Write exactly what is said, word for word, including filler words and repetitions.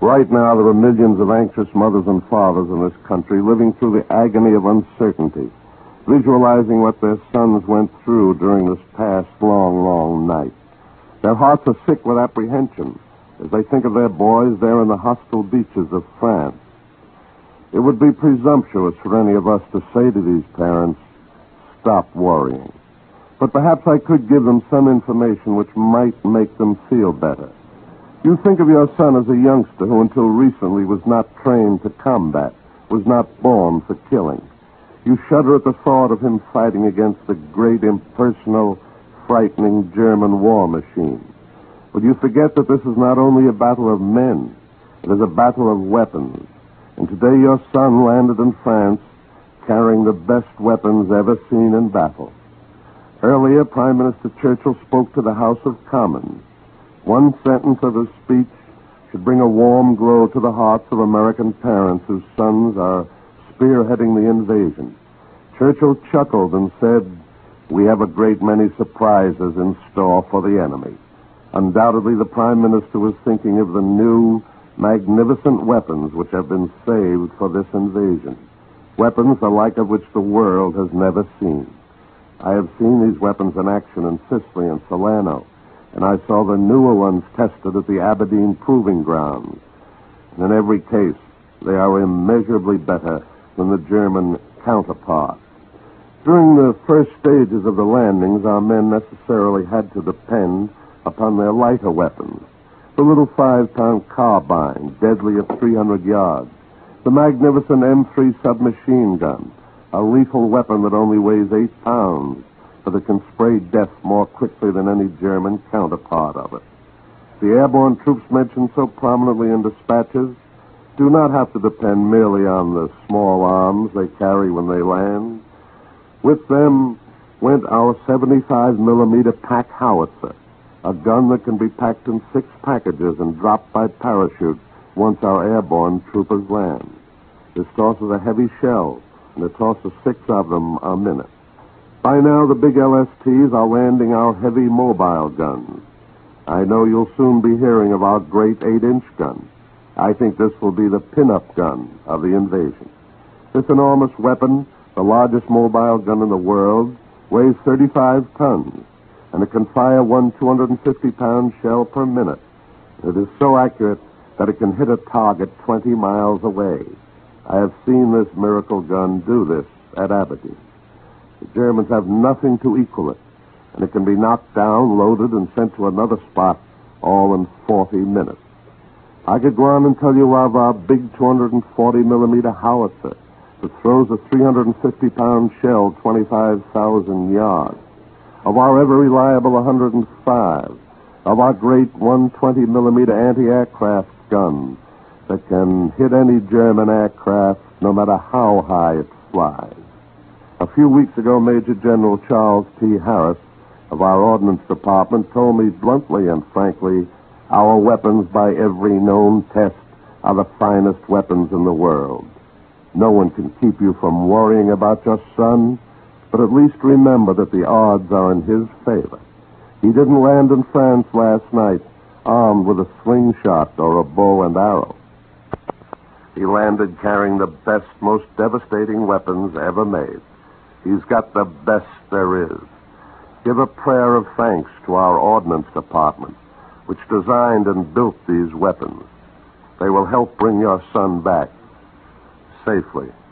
Right now, there are millions of anxious mothers and fathers in this country living through the agony of uncertainty, visualizing what their sons went through during this past long, long night. Their hearts are sick with apprehension as they think of their boys there in the hostile beaches of France. It would be presumptuous for any of us to say to these parents, stop worrying. But perhaps I could give them some information which might make them feel better. You think of your son as a youngster who until recently was not trained to combat, was not born for killing. You shudder at the thought of him fighting against the great, impersonal, frightening German war machine. But you forget that this is not only a battle of men, it is a battle of weapons. And today your son landed in France carrying the best weapons ever seen in battle. Earlier, Prime Minister Churchill spoke to the House of Commons. One sentence of his speech should bring a warm glow to the hearts of American parents whose sons are spearheading the invasion. Churchill chuckled and said, "We have a great many surprises in store for the enemy." Undoubtedly, the Prime Minister was thinking of the new, magnificent weapons which have been saved for this invasion. Weapons the like of which the world has never seen. I have seen these weapons in action in Sicily and Salerno, and I saw the newer ones tested at the Aberdeen Proving Grounds. And in every case, they are immeasurably better than the German counterpart. During the first stages of the landings, our men necessarily had to depend upon their lighter weapons. The little five-pound carbine, deadly at three hundred yards. The magnificent M three submachine gun, a lethal weapon that only weighs eight pounds, but it can spray death more quickly than any German counterpart of it. The airborne troops mentioned so prominently in dispatches do not have to depend merely on the small arms they carry when they land. With them went our seventy-five millimeter pack howitzer, a gun that can be packed in six packages and dropped by parachute once our airborne troopers land. This tosses a heavy shell, and it tosses six of them a minute. By now, the big L S Ts are landing our heavy mobile guns. I know you'll soon be hearing of our great eight-inch gun. I think this will be the pin-up gun of the invasion. This enormous weapon, the largest mobile gun in the world, weighs thirty-five tons, and it can fire one two hundred fifty pound shell per minute. It is so accurate that it can hit a target twenty miles away. I have seen this miracle gun do this at Aberdeen. The Germans have nothing to equal it, and it can be knocked down, loaded, and sent to another spot all in forty minutes. I could go on and tell you of our big two hundred forty millimeter howitzer that throws a three hundred fifty pound shell twenty-five thousand yards, of our ever-reliable one hundred five, of our great one hundred twenty millimeter anti-aircraft gun that can hit any German aircraft no matter how high it flies. A few weeks ago, Major General Charles T. Harris of our Ordnance Department told me bluntly and frankly, our weapons by every known test are the finest weapons in the world. No one can keep you from worrying about your son, but at least remember that the odds are in his favor. He didn't land in France last night armed with a slingshot or a bow and arrow. He landed carrying the best, most devastating weapons ever made. He's got the best there is. Give a prayer of thanks to our Ordnance Department, which designed and built these weapons. They will help bring your son back safely.